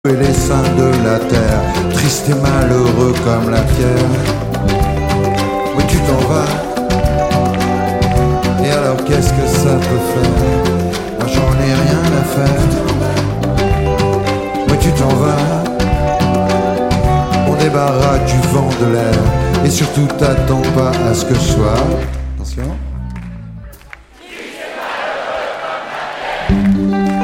Et les saints de la terre, tristes et malheureux comme la pierre. Oui, tu t'en vas. Et alors qu'est-ce que ça peut faire? Moi j'en ai rien à faire. Oui, tu t'en vas. On débarrasse du vent de l'air. Et surtout t'attends pas à ce que je sois. Attention.